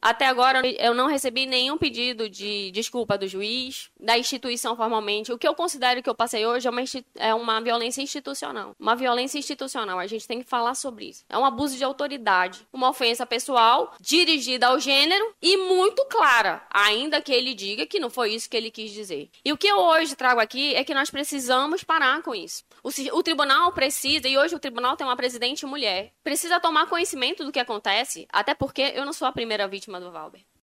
Até agora, eu não recebi nenhum pedido de desculpa do juiz, da instituição formalmente. O que eu considero que eu passei hoje é uma violência institucional. Uma violência institucional, a gente tem que falar sobre isso. É um abuso de autoridade, uma ofensa pessoal dirigida ao gênero e muito clara, ainda que ele diga que não foi isso que ele quis dizer. E o que eu hoje trago aqui é que nós precisamos parar com isso. O tribunal precisa, e hoje o tribunal tem uma presidente mulher, precisa tomar conhecimento do que acontece, até porque eu não sou a primeira vítima do Valber.